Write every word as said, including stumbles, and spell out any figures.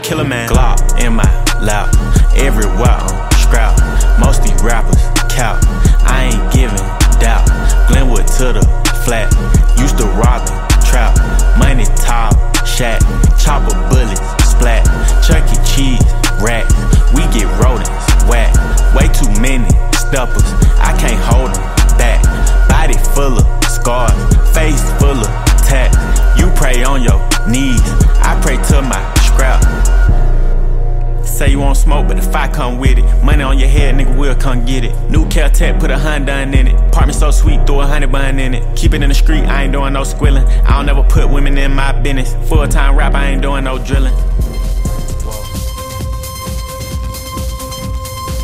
Killer man, Glock in my lap. Everywhere on scrap. Most these rappers cow. I ain't giving doubt. Glenwood to the flat. Used to rob and trap. Money tall, shack. Chopper bullets, splat. Chuck E. Cheese, racks. We get rodents, whack. Way too many steppers. I can't hold them back. Body full of scars. Face full of tats. You pray on your knees. I pray to my scrap. Say you want smoke, but the fire come with it. Money on your head, nigga, we'll come get it. New Caltech, put a Honda in it. Apartment so sweet, throw a honey bun in it. Keep it in the street, I ain't doing no squilling. I don't ever put women in my business. Full-time rap, I ain't doing no drilling.